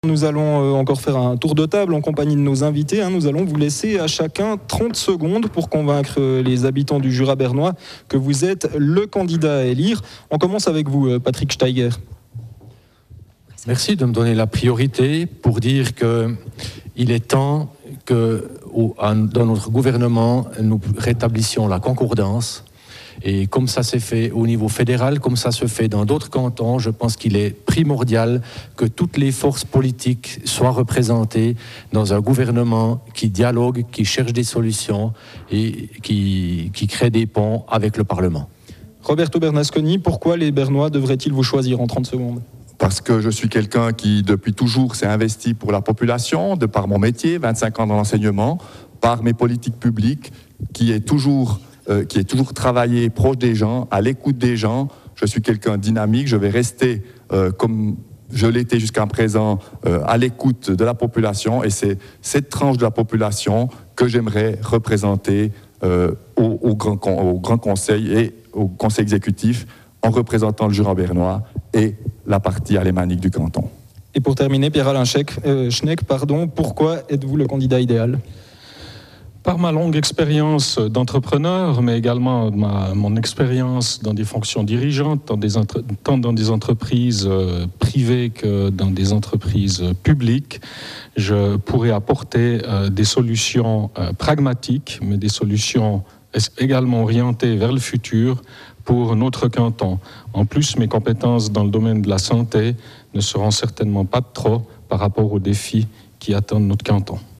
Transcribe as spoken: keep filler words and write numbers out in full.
Nous allons encore faire un tour de table en compagnie de nos invités. Nous allons vous laisser à chacun trente secondes pour convaincre les habitants du Jura bernois que vous êtes le candidat à élire. On commence avec vous, Patrick Steiger. Merci de me donner la priorité pour dire qu'il est temps que dans notre gouvernement, nous rétablissions la concordance. Et comme ça s'est fait au niveau fédéral, comme ça se fait dans d'autres cantons, je pense qu'il est primordial que toutes les forces politiques soient représentées dans un gouvernement qui dialogue, qui cherche des solutions et qui, qui crée des ponts avec le Parlement. Roberto Bernasconi, pourquoi les Bernois devraient-ils vous choisir en trente secondes ? Parce que je suis quelqu'un qui, depuis toujours, s'est investi pour la population, de par mon métier, vingt-cinq ans dans l'enseignement, par mes politiques publiques, qui est toujours... Euh, qui est toujours travaillé proche des gens, à l'écoute des gens. Je suis quelqu'un de dynamique, je vais rester euh, comme je l'étais jusqu'à présent, euh, à l'écoute de la population, et c'est cette tranche de la population que j'aimerais représenter euh, au, au, grand, au Grand Conseil et au Conseil exécutif, en représentant le Jura bernois et la partie alémanique du canton. Et pour terminer, Pierre-Alain Schneck, euh, Schneck, pardon, pourquoi êtes-vous le candidat idéal ? Par ma longue expérience d'entrepreneur, mais également ma, mon expérience dans des fonctions dirigeantes, dans des entre, tant dans des entreprises euh, privées que dans des entreprises publiques, je pourrais apporter euh, des solutions euh, pragmatiques, mais des solutions également orientées vers le futur pour notre canton. En plus, mes compétences dans le domaine de la santé ne seront certainement pas de trop par rapport aux défis qui attendent notre canton.